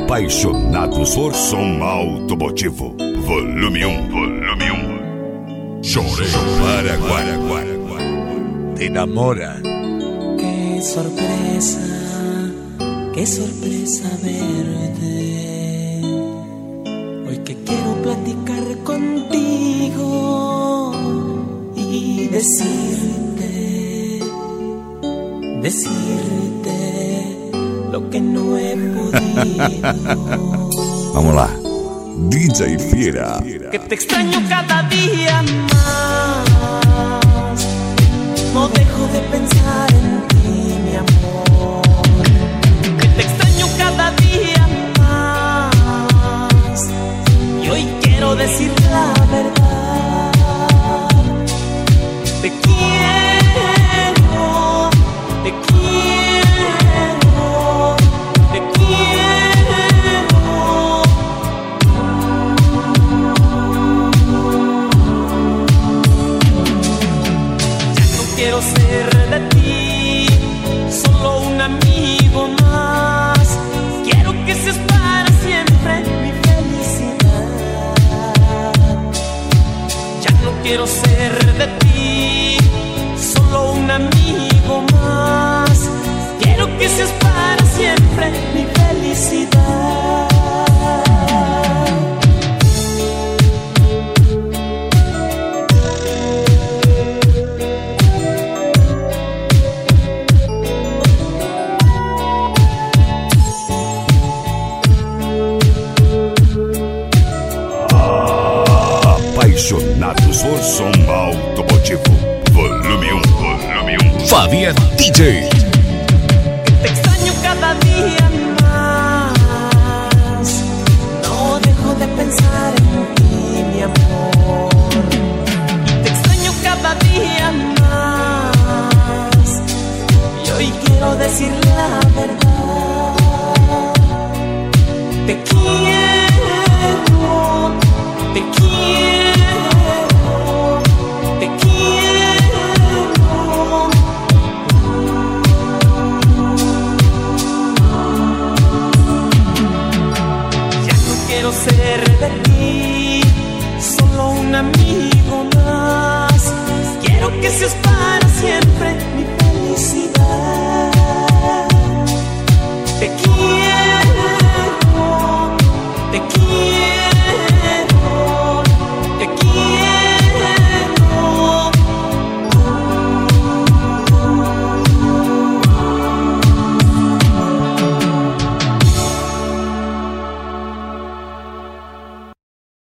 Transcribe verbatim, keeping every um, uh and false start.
Apaixonados por som automotivo. Volume um, volume um. Chorei para Guaraguara. Te enamora. Qué sorpresa, qué sorpresa verte. Hoy que quiero platicar contigo y decirte, decirte lo que no he podido. Vamos lá, D J Fiera. Que te extraño cada día más. No dejo de pensar en ti, mi amor. Que te extraño cada día más. Y hoy quiero decir la verdad. Te quiero, te quiero, te quiero. Ya no quiero ser de ti solo un amigo más. Quiero que seas para siempre mi felicidad. Ya no quiero ser de ti solo un amigo más. Quiero que seas para siempre mi felicidad. Apaixonados por som automotivo. Volume um, volume um. Fabián D J. Que te extraño cada día más. No dejo de pensar en ti, mi amor. Y te extraño cada día más. Y hoy quiero decir la verdad. Te quiero, te quiero, te quiero. Ya no quiero ser de ti solo un amigo más. Quiero que seas para siempre